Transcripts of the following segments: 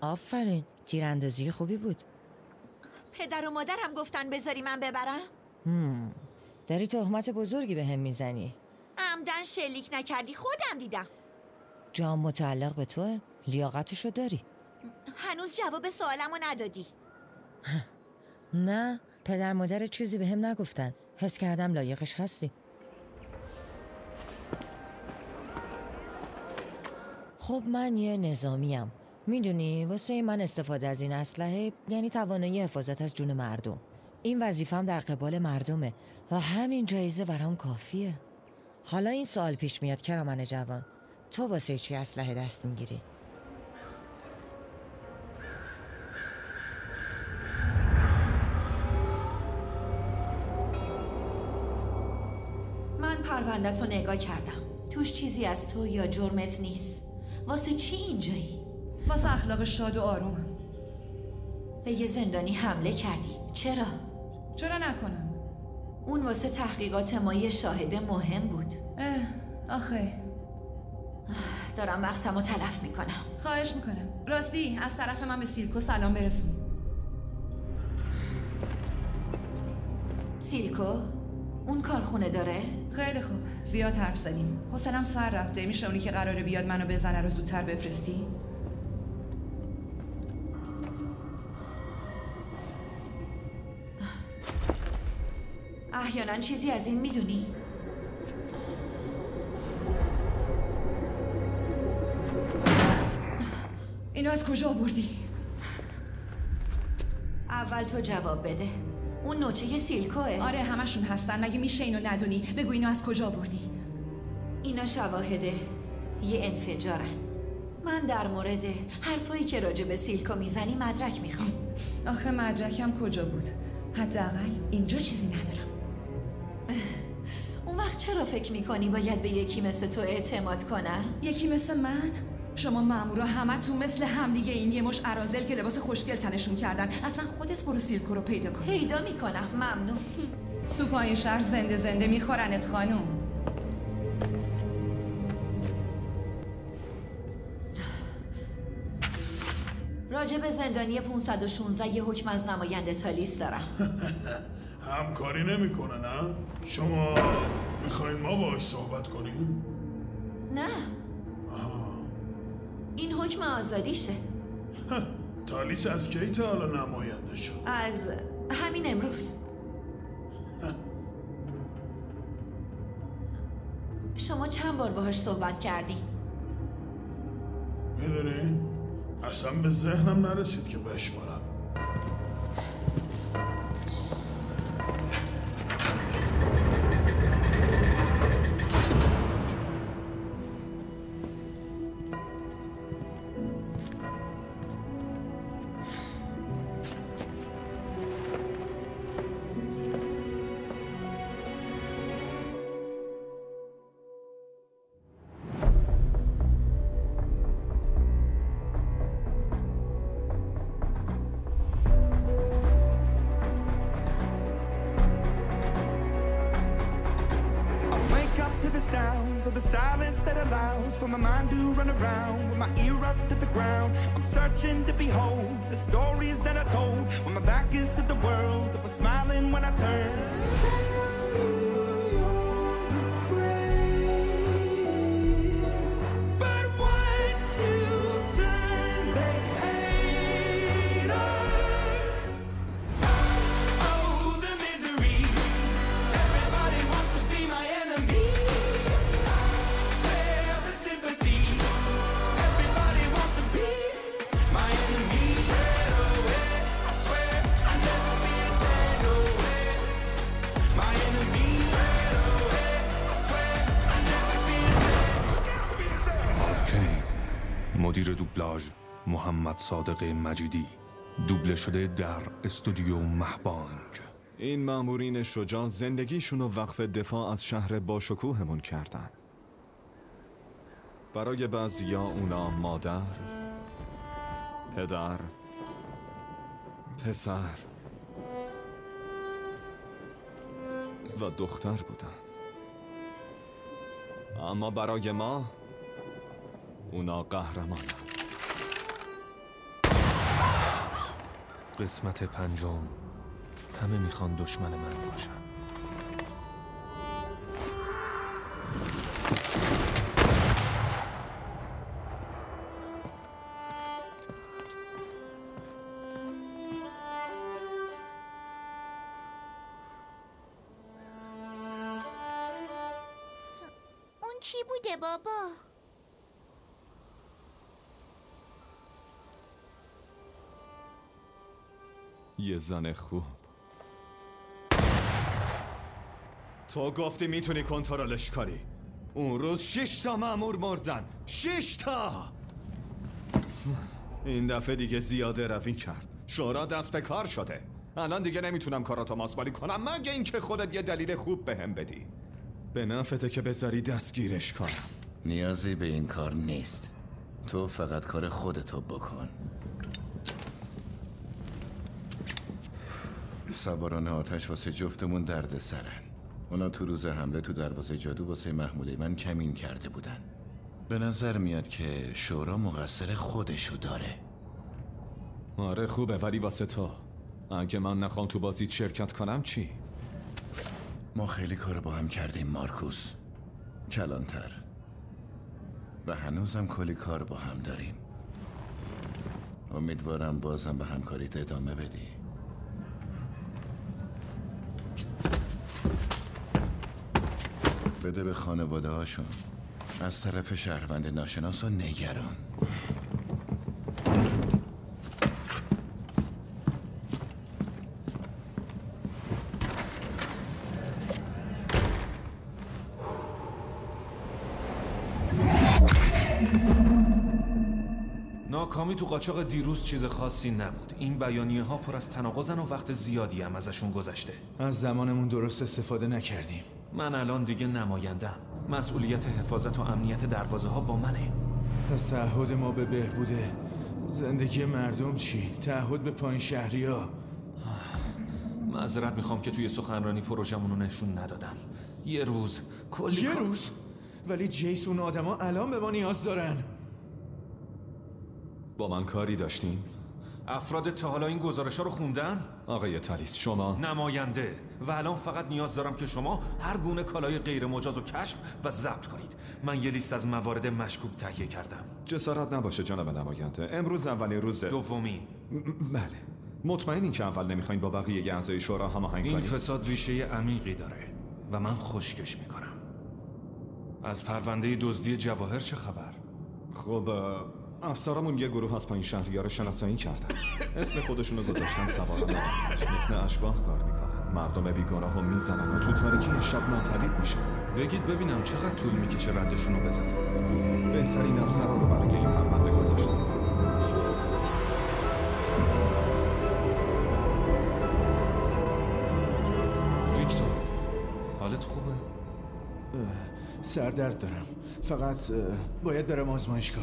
آفرین، تیراندازی خوبی بود. پدر و مادرم گفتن بذاری من ببرم. داری تهمت بزرگی به هم میزنی. عمدن شلیک نکردی، خودم دیدم. جام متعلق به توه؟ لیاقتشو داری. هنوز جواب سوالمو ندادی. نه، پدر مادر چیزی به هم نگفتن. حس کردم لایقش هستی. خب من یه نظامیم. میدونی واسه من استفاده از این اسلحه یعنی توانایی حفاظت از جون مردم. این وظیفم در قبال مردمه و همین جایزه برام کافیه. حالا این سوال پیش میاد کرامن جوان، تو واسه چی اسلحه دست میگیری؟ من پروندت رو نگاه کردم، توش چیزی از تو یا جرمت نیست. واسه چی اینجایی؟ واسه اخلاق شاد و آرومم. به یه زندانی حمله کردی، چرا؟ چرا نکنم؟ اون واسه تحقیقات ما یه شاهد مهم بود. آخه دارم وقتمو تلف میکنم. خواهش میکنم، راستی از طرف من به سیلکو سلام برسون. سیلکو؟ اون کارخونه داره؟ خیلی خوب، زیاد حرف زدیم، حوصله‌ام سر رفته. میشه اونی که قراره بیاد منو بزنه رو زودتر بفرستی؟ احیانا چیزی از این میدونی؟ اینو از کجا آوردی؟ اول تو جواب بده. اون نوچه سیلکوه؟ آره همشون هستن، مگه میشه اینو ندونی؟ بگو اینو از کجا آوردی؟ اینا شواهده یه انفجارن. من در مورد حرفایی که راجع به سیلکو میزنی مدرک میخوام. آخه مدرکم کجا بود؟ حداقل اینجا چیزی ندارم. اون وقت چرا فکر میکنی باید به یکی مثل تو اعتماد کنم؟ یکی مثل من؟ شما مامورا همتون مثل همدیگه این یه مش اراذل که لباس خوشگل تنشون کردن. اصلا خودت برو سیلکو رو پیدا کن. پیدا میکنم، ممنون. تو پایین شهر زنده زنده میخورنت خانوم. راجع به زندانی 516 یه حکم از نماینده تالیس دارم. همکاری نمیکنه نه؟ شما میخواین ما باهاش صحبت کنیم؟ نه. این حکم آزادیشه. تالیس از کی تا حالا نماینده شد؟ از همین امروز. شما چند بار باهاش صحبت کردی؟ میدونی؟ اصلا به ذهنم نرسید که بشمارم. Of the silence that allows for my mind to run around with my ear up to the ground. I'm searching to behold the stories that I told when my back is to the world that was smiling when I turned. مدیر دوبلاژ محمد صادق مجیدی، دوبله شده در استودیو مهبانگ. این مامورین شجاع زندگیشون رو وقف دفاع از شهر باشکوهمون کردن. برای بعضیا اونا مادر، پدر، پسر و دختر بودن، اما برای ما اونا قهرمانن. قسمت 5. همه میخوان دشمن من باشن. اون کی بوده بابا؟ یه زن خوب. تو گفتی میتونی کنترلش کنی. اون روز 6 تا مأمور مردن. 6 تا. این دفعه دیگه زیاده روی کرد. شورا دست به کار شده. الان دیگه نمیتونم کاراتو ماسمالی کنم مگه اینکه خودت یه دلیل خوب بهم بدی. به نفعته که بذاری دستگیرش کنم. نیازی به این کار نیست. تو فقط کار خودتو بکن. سواران آتش واسه جفتمون درد سرن. اونا تو روز حمله تو دروازه جادو واسه محموله من کمین کرده بودن. به نظر میاد که شورا مقصر خودشو داره. آره خوبه، ولی واسه تو اگه من نخوام تو بازی شرکت کنم چی؟ ما خیلی کار با هم کردیم مارکوس، کلانتر، و هنوزم کلی کار با هم داریم. امیدوارم بازم به همکاریت ادامه بدی. بده به خانواده هاشون. از طرف شهروند ناشناس و نگران. ناکامی تو قاچاق دیروز چیز خاصی نبود. این بیانیه ها پر از تناقضن و وقت زیادی هم ازشون گذشته. از زمانمون درست استفاده نکردیم. من الان دیگه نمایندم. مسئولیت حفاظت و امنیت دروازه ها با منه. پس تعهد ما به بهبود زندگی مردم چی؟ تعهد به پایین شهری ها؟ معذرت میخوام که توی سخنرانی پروژمون رو نشون ندادم. یه روز کلی یه روز؟ ولی جیس اون آدم ها الان به ما نیاز دارن. با من کاری داشتین؟ افراد تا حالا این گزارش ها رو خوندن؟ آقای تالیس شما نماینده، و الان فقط نیاز دارم که شما هر گونه کالای غیر مجاز رو کشف و ضبط کنید. من یه لیست از موارد مشکوک تهیه کردم. جسارت نباشه جناب نماینده، امروز اولین روزه. دومین. بله. مطمئنین که اول نمیخواین با بقیه اعضای شورا هماهنگ کنید؟ این فساد ریشه عمیقی داره و من خشکش میکنم. از پرونده دزدی جواهر چه خبر؟ خب افسرامون یه گروه از پایین شهری‌ها رو شناسایی کردن. اسم خودشونو گذاشتن سواران مثل اشباح کار میکنن. مردم بیگناهو میزنن و تو تاریکی شب ناپدید میشن. بگید ببینم چقدر طول میکشه ردشونو بزنن. بهترین افسرا رو برای این پرونده گذاشتن. ویکتور، حالت خوبه؟ سردرد دارم. فقط باید برم آزمایشگاه.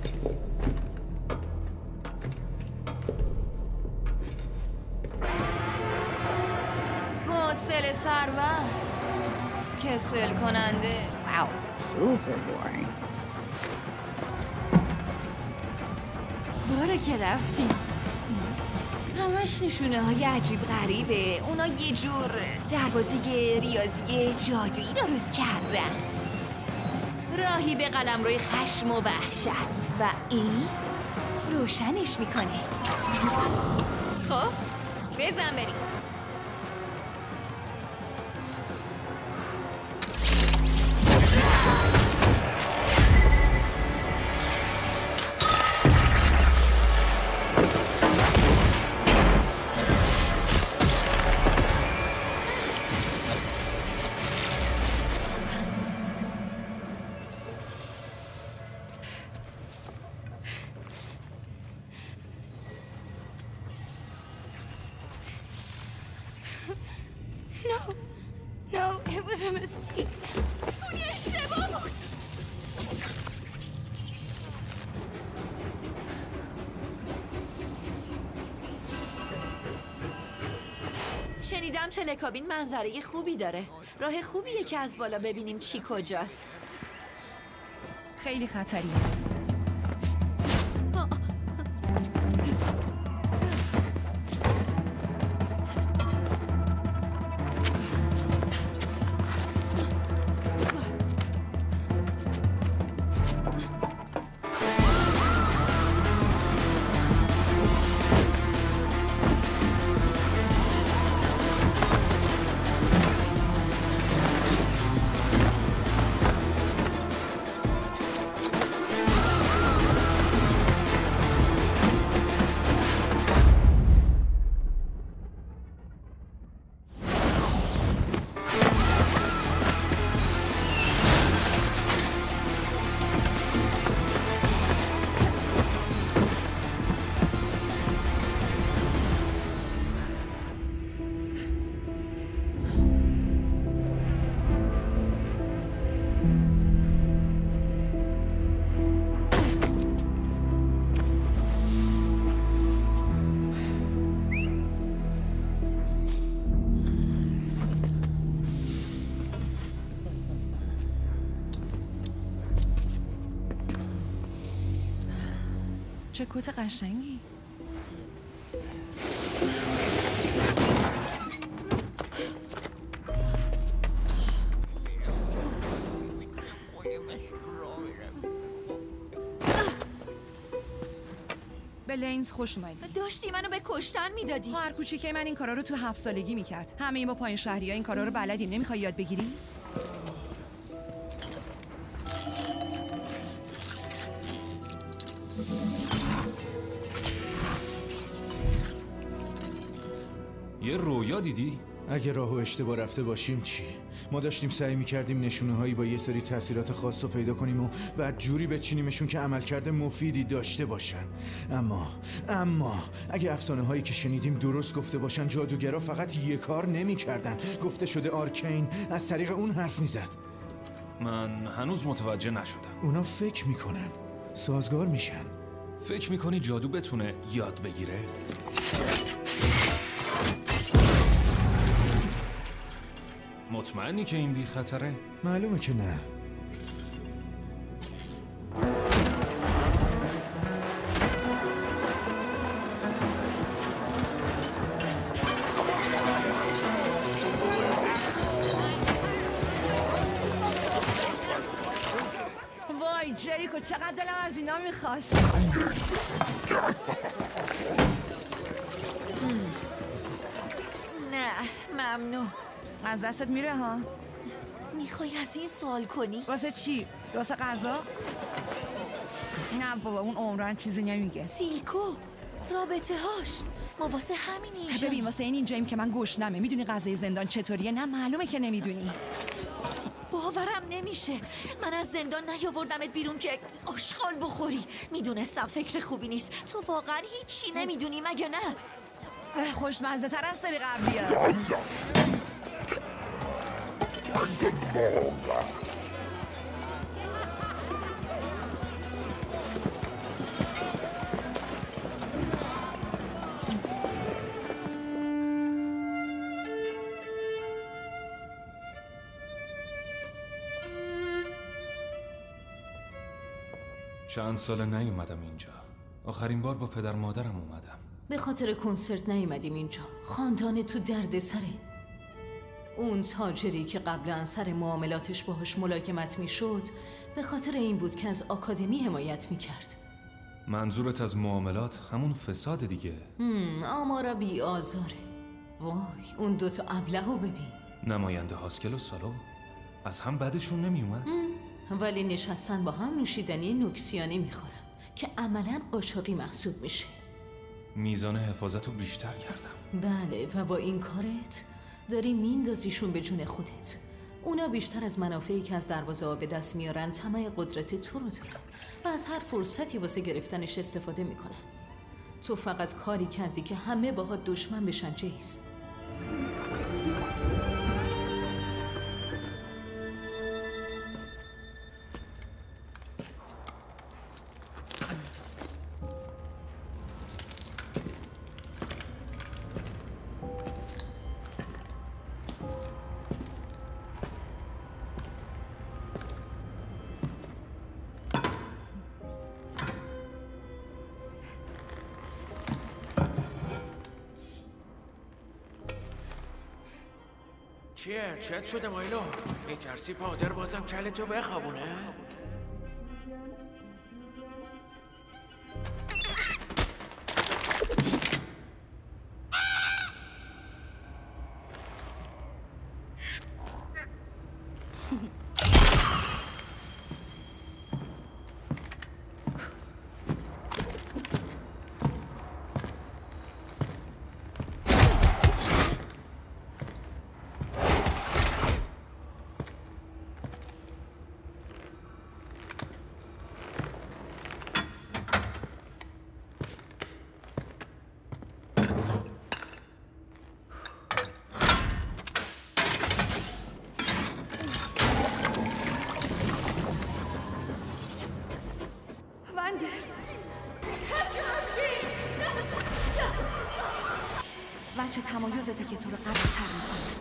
حوصله سرور، کسل کننده. واو سوپر بورینگ. باره که رفتیم همش نشونه های عجیب غریبه. اونا یه جور دروازه ریاضی جادویی درست کردن، راهی به قلمروی خشم و وحشت، و این روشنش میکنه. خب بزن بریم. No, it was a mistake. اون یه اشتباه بود. شنیدم تلکابین منظره خوبی داره. راه خوبیه که از بالا ببینیم چی کجاست. خیلی خطریه. چه کت قشنگی. به لینز خوش اومدی. داشتی منو به کشتن میدادی. خواهر کوچیکه من این کارا رو تو 7 سالگی میکرد. همه ما پایین شهری‌ها این کارا رو بلدیم. نمیخوای یاد بگیری؟ یه رویا دیدی؟ اگه راهو اشتباه رفته باشیم چی؟ ما داشتیم سعی میکردیم نشونه هایی با یه سری تاثیرات خاص رو پیدا کنیم و بعد جوری بچینیمشون که عملکرد مفیدی داشته باشن. اما اگه افسانه هایی که شنیدیم درست گفته باشن، جادوگرا فقط یه کار نمیکردن. گفته شده آرکین از طریق اون حرف میزد. من هنوز متوجه نشدم. اونا فکر میکنن سازگار میشن. فکر میکنی جادو بتونه یاد بگیره؟ مطمئنی که این بی خطره؟ معلومه که نه. وای جریکو، چقدر دلم از اینا میخواست. نه ممنون. از دستت میره ها؟ میخوای از این سوال کنی؟ واسه چی؟ واسه غذا؟ نه بابا، اون عمران چیزی نمیگه. سیلکو رابطه هاش ما واسه همین اینجا. ببین واسه اینجاییم که من گشنمه. میدونی غذای زندان چطوریه؟ نه معلومه که نمیدونی. باورم نمیشه من از زندان نیاوردمت بیرون که آشغال بخوری. میدونستم فکر خوبی نیست. تو واقعا هیچی نمیدونی مگه نه؟ خوشمزه تر از سری قبلیه. چند سال نیومدم اینجا. آخرین بار با پدر مادرم اومدم. به خاطر کنسرت نیومدیم اینجا. خاندان تو درد سره. اون تاجری که قبلا سر معاملاتش باهاش ملاکمت میشد به خاطر این بود که از آکادمی حمایت میکرد. منظورت از معاملات همون فساد دیگه؟ آمارا بی آزاره. وای اون دوتا ابلهو ببین. نماینده هاسکل و سالو از هم بدشون نمیومد؟ ولی نشستن با هم نوشیدنی نوکسیانه میخورن که عملاً قاچاقی محسوب میشه. میزان حفاظت رو بیشتر کردم. بله و با این کارت داری میندازیشون به جون خودت. اونا بیشتر از منافعی که از دروازه ها به دست میارن طمع قدرت تو رو دارن و از هر فرصتی واسه گرفتنش استفاده میکنن. تو فقط کاری کردی که همه باهات دشمن بشن جیس. چیه؟ چت شده مایلو؟ میترسی پادر بازم کلتو بخوابونه؟ وجه تمایزته که تو رو قوی تر میکنه.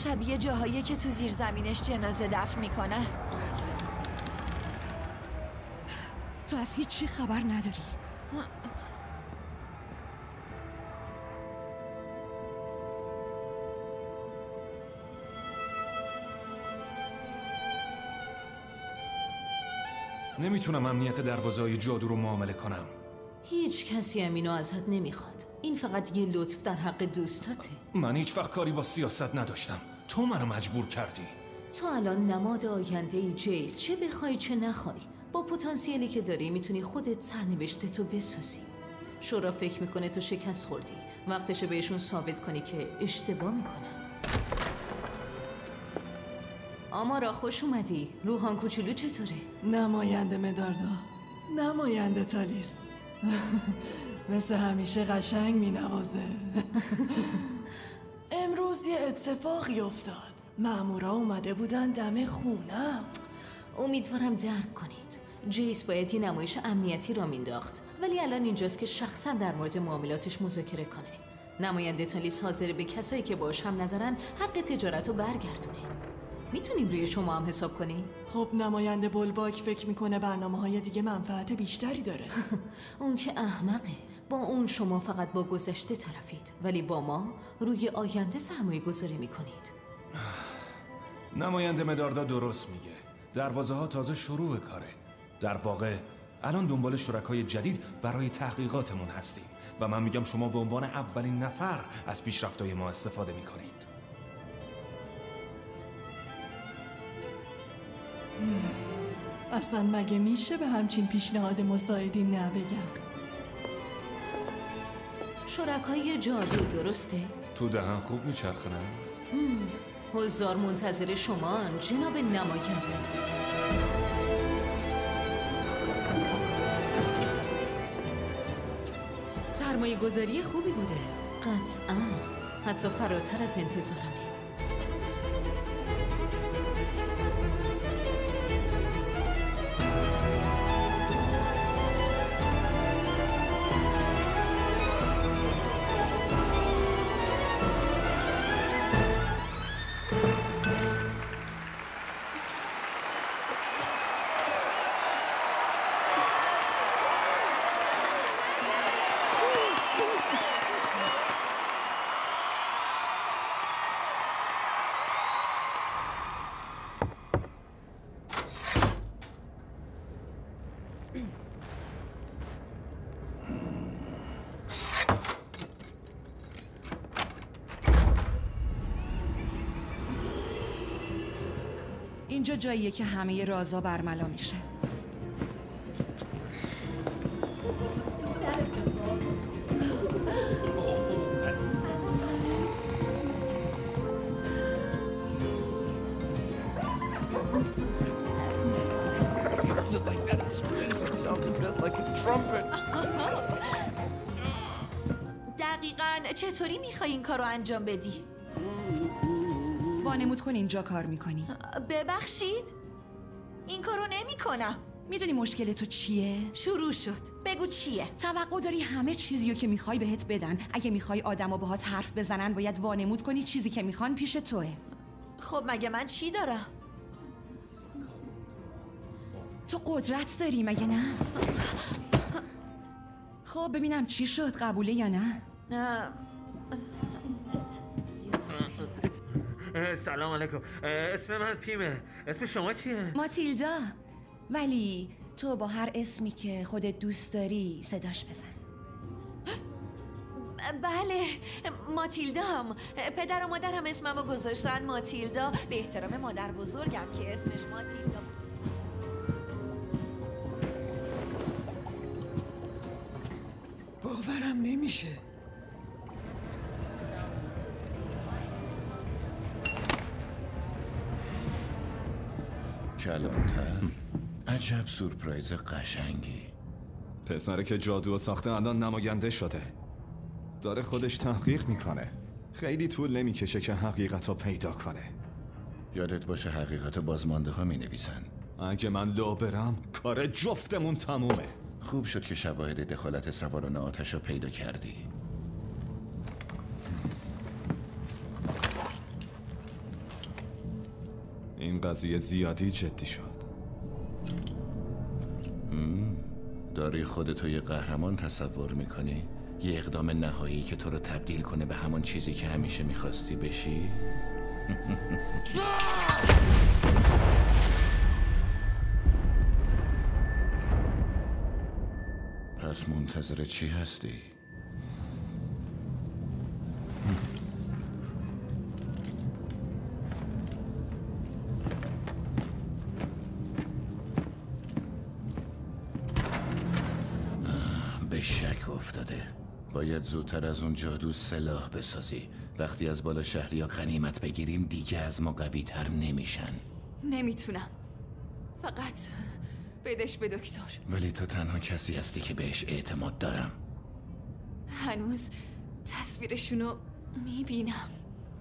شبیه جاهایی که تو زیر زمینش جنازه دفن میکنن. تو از هیچی خبر نداری؟ نمیتونم امنیت دروازه‌های جادو رو معامله کنم. هیچ کسی همینو ازت نمیخواد. این فقط یه لطف در حق دوستاته. من هیچ وقت کاری با سیاست نداشتم. تو منو مجبور کردی. تو الان نماد آینده ای جیس، چه بخوای چه نخوای. با پتانسیلی که داری میتونی خودت سرنوشت تو بسازی. شورا فکر میکنه تو شکست خوردی. وقتشه بهشون ثابت کنی که اشتباه میکنن. آمارا خوش اومدی. روحان کوچولو چطوره؟ نماینده مداردا، نماینده تالیس. مثل همیشه قشنگ مینوازه. امروز یه اتفاقی افتاد. مامورا اومده بودن دم خونم. امیدوارم درک کنید. جیس باید یه نمایش امنیتی را مینداخت، ولی الان اینجاست که شخصا در مورد معاملاتش مذاکره کنه. نماینده تالیس حاضر به کسایی که باهاش هم نظرن حق تجارت رو برگردونه. میتونیم روی شما هم حساب کنیم؟ خب نماینده بلباک فکر میکنه برنامه‌های دیگه منفعت بیشتری داره. اون که احمقه. با اون شما فقط با گذشته طرفید، ولی با ما روی آینده سرمایه گذاری میکنید. نماینده مداردا درست میگه. دروازه ها تازه شروع کاره. در واقع الان دنبال شرکای جدید برای تحقیقاتمون هستیم و من میگم شما به عنوان اولین نفر از پیشرفت‌های ما استفاده میکنید. اصلا مگه میشه به همچین پیشنهاد مساعدی نبگم؟ شرکای جادو درسته؟ تو دهن خوب میچرخه نه؟ حضار منتظر شمان جناب نماینده. سرمایه گذاری خوبی بوده. قطعا. حتی فراتر از انتظارمه. اینجا جاییه که همه رازا برملا میشه. دقیقاً چطوری میخوای این کارو انجام بدی؟ وانمود کن اینجا کار میکنی. ببخشید؟ این کارو نمی کنم. میدونی مشکل تو چیه؟ شروع شد. بگو چیه؟ توقع داری همه چیزیو که میخوای بهت بدن. اگه میخوای آدما باهات حرف بزنن باید وانمود کنی چیزی که میخوان پیش توه. خب مگه من چی دارم؟ تو قدرت داری مگه نه؟ خب ببینم چی شد، قبوله یا نه؟ سلام علیکم. اسم من پیمه. اسم شما چیه؟ ماتیلدا. ولی تو با هر اسمی که خودت دوست داری صداش بزن. بله ماتیلدام. پدر و مادرم اسممو گذاشتن ماتیلدا به احترام مادر بزرگم که اسمش ماتیلدا بود. باورم نمیشه. کلانتر. عجب سورپرایز قشنگی. پسره که جادو ساخته الان نماینده شده. داره خودش تحقیق میکنه. خیلی طول نمیکشه که حقیقت رو پیدا کنه. یادت باشه حقیقت بازمانده ها می نویسن. اگه من لو برم کار جفتمون تمومه. خوب شد که شواهد دخالت سواران آتش رو پیدا کردی. این قضیه زیادی جدی شد. داری خودتو یه قهرمان تصور میکنی؟ یه اقدام نهایی که تو رو تبدیل کنه به همون چیزی که همیشه میخواستی بشی؟ پس منتظر چی هستی؟ به شک افتاده. باید زودتر از اون جادو سلاح بسازی. وقتی از بالا شهریا غنیمت بگیریم دیگه از ما قوی تر نمیشن. نمیتونم. فقط بدش به دکتر. ولی تو تنها کسی هستی که بهش اعتماد دارم. هنوز تصویرشونو میبینم.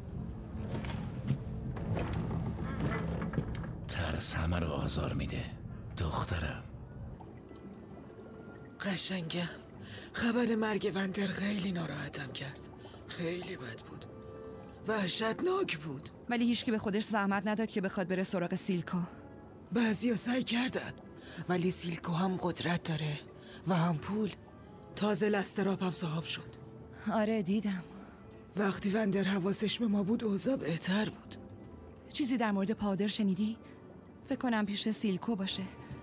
ترس همه رو آزار میده دخترم. قشنگم. خبر مرگ وندر خیلی ناراحتم کرد. خیلی بد بود. وحشتناک بود. ولی هیچکی به خودش زحمت نداد که بخواد بره سراغ سیلکو. بعضیا سعی کردن، ولی سیلکو هم قدرت داره و هم پول. تازه لستراپ هم صاحب شد. آره دیدم. وقتی وندر حواسش به ما بود اوضاع بهتر بود. چیزی در مورد پاودر شنیدی؟ فکر کنم پیش سیلکو باشه.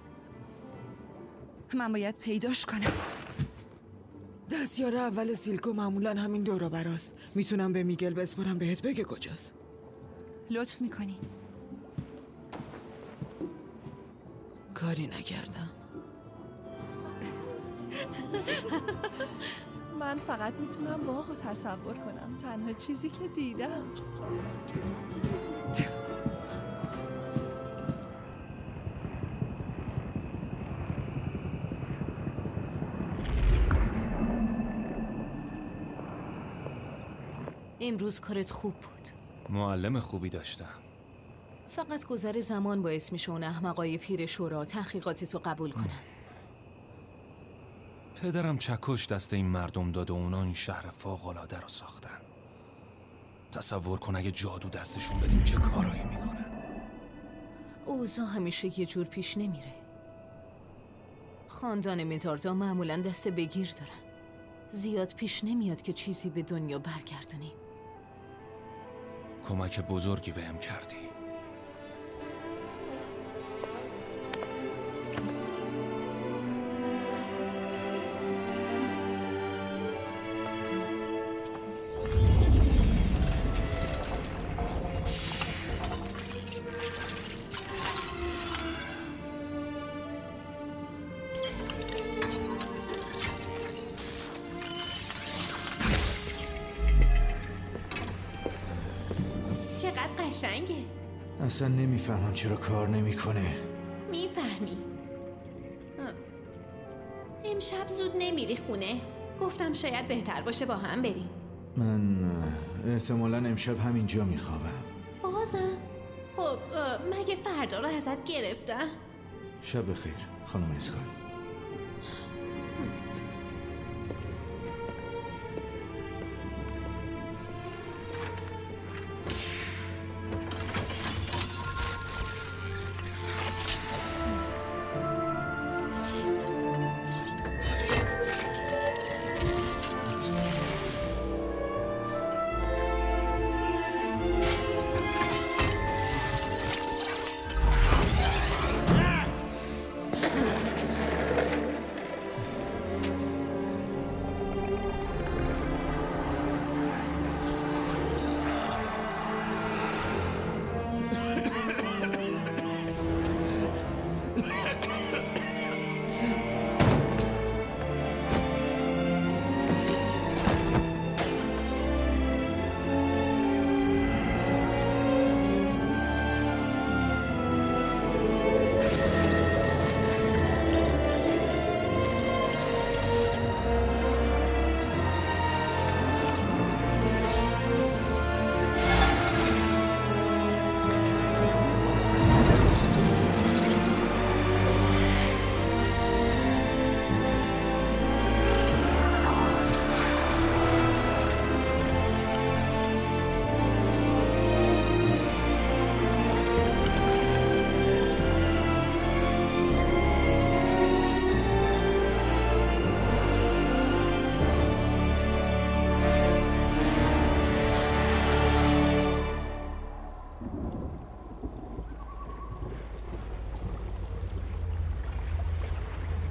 من باید پیداش کنم. دستیار اول سیلکو معمولا همین دورو براست. میتونم به میگل بسپارم بهت بگه کجاست. لطف میکنی. کاری نکردم. من فقط میتونم باغ رو تصور کنم. تنها چیزی که دیدم. امروز کارت خوب بود. معلم خوبی داشتم. فقط گذر زمان باعث میشه اون احمقای پیر شورا تحقیقاتتو قبول کنن. پدرم چکش دست این مردم داد و اونا این شهر فوق‌العاده رو ساختن. تصور کن اگه جادو دستشون بدیم چه کارایی میکنن. اوضاع همیشه یه جور پیش نمیره. خاندان مداردا معمولا دست بگیر دارن. زیاد پیش نمیاد که چیزی به دنیا برگردونیم. کمک بزرگی بهم کردی. قشنگه. اصلا نمیفهمم چرا کار نمیکنه. میفهمی. امشب زود نمیری خونه؟ گفتم شاید بهتر باشه با هم بریم. من احتمالاً امشب همینجا میخوابم. بازم؟ خب مگه فردا رو ازت گرفتن؟ شب بخیر خانم اسکای.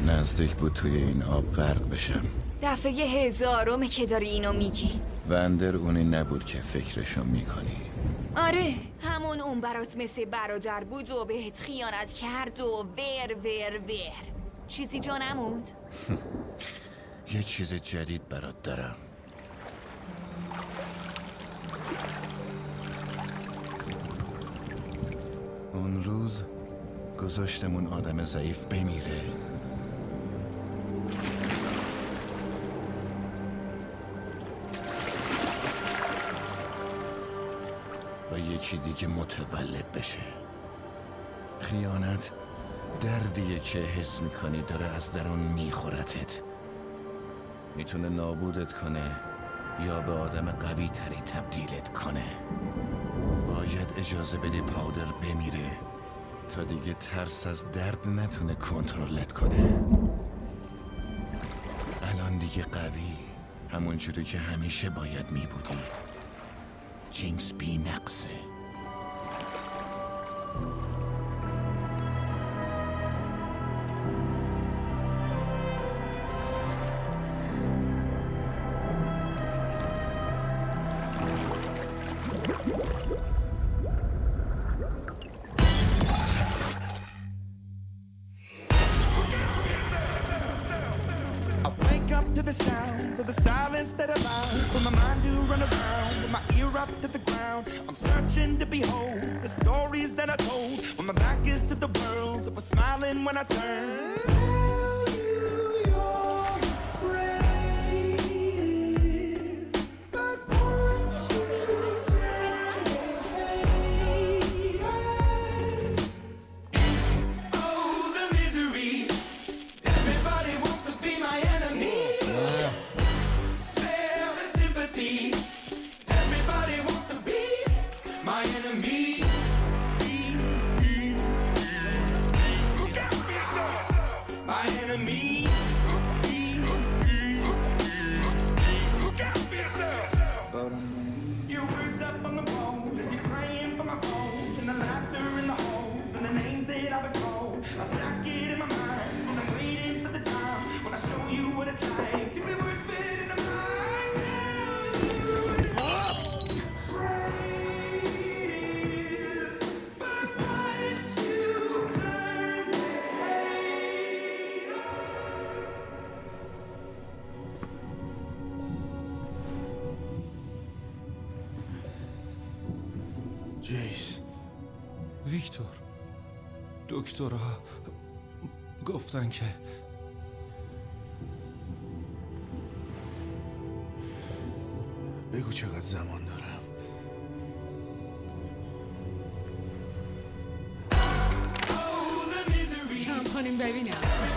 نزدیک بود توی این آب غرق بشم. دفعه 1000 که داری اینو میگی. وندر اونی نبود که فکرشو میکنی. آره، همون اون برات مثل برادر بود و بهت خیانت کرد و ور ور ور. چیزی جا نموند؟ یه چیز جدید برات دارم. اون روز گذاشتمون آدم ضعیف بمیره. و یکی دیگه متولد بشه. خیانت دردیه که حس میکنی داره از درون میخورتت. میتونه نابودت کنه یا به آدم قوی تری تبدیلت کنه. باید اجازه بدی پاودر بمیره تا دیگه ترس از درد نتونه کنترلت کنه. الان دیگه قوی، همون جوری که همیشه باید میبودی. جینکس بی نقصه. To the sounds of the silence that allows for my mind to run around with my ear up to the ground. I'm searching to behold the stories that I told when my back is to the world that was smiling when I turned. Tell you you're greatest, but once you turn to haters, oh the misery. Everybody wants to be my enemy. Everybody wants to be my enemy. Look out for yourself. My enemy. Look out for yourself. Your words up on the wall as you're praying for my phone, and the laughter in the halls and the names that I've been called. I stack it in my mind and I'm waiting for the time when I show you what it's like to be whispered in the mind. جیس، ویکتور، دکترها گفتن که بگو چقدر زمان دارم. جمع کنیم ببینم.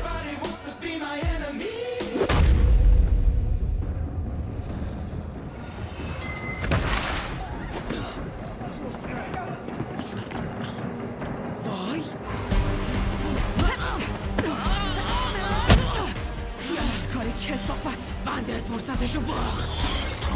وای کاری کسافت. وندر فرصتشو باخت.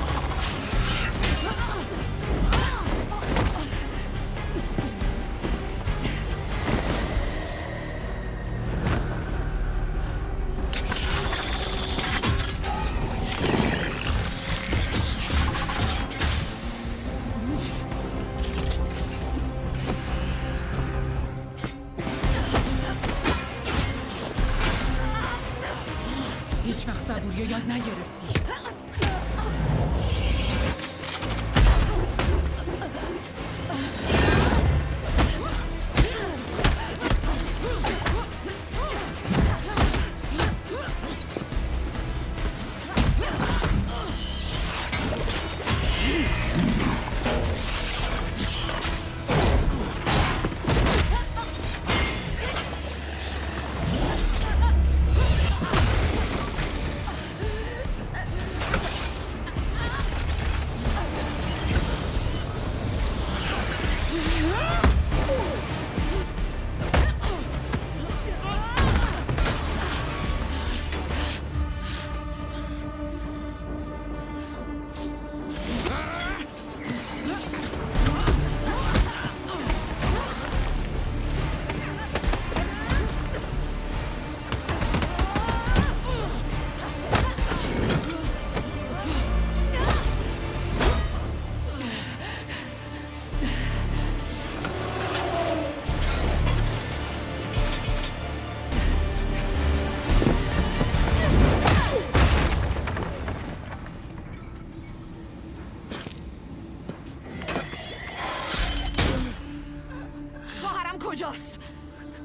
هیچ وقت صبوری یاد نگرفتی.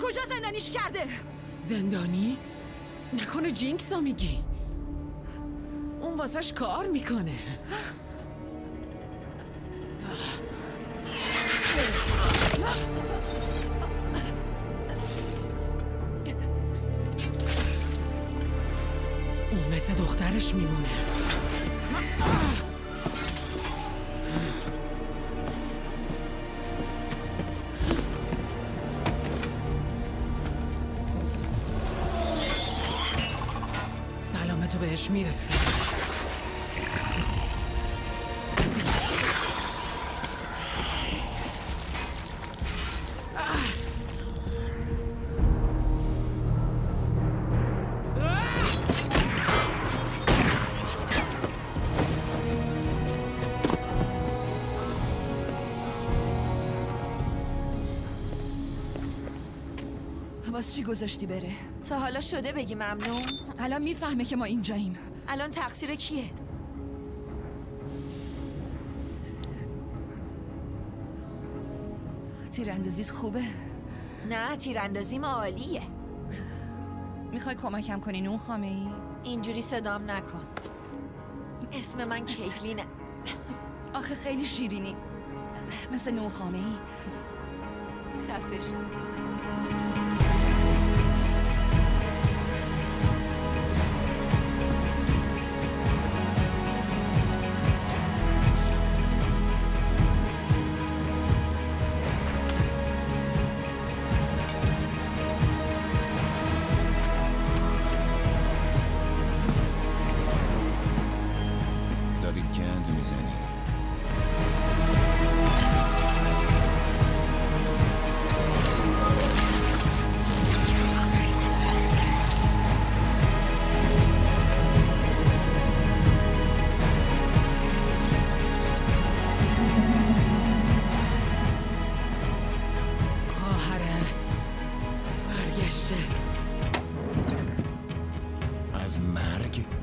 کجا زندانیش کرده؟ زندانی؟ نکنه جینکسو میگی؟ اون واسش کار میکنه. اون مثل دخترش میمونه. سلامتو بهش میرسه. واسه چی گذاشتی بره؟ تا حالا شده بگی ممنون؟ الان میفهمه که ما اینجاییم. الان تقصیر کیه؟ تیراندازیت خوبه؟ نه تیراندازیم عالیه. میخوای کمکم کنی نون خامه ای؟ اینجوری صدام نکن. اسم من کیتلینه. آخه خیلی شیرینی، مثل نون خامه ای. خفه شو. داری گند میزنی. خواهره برگشته. از مرگ؟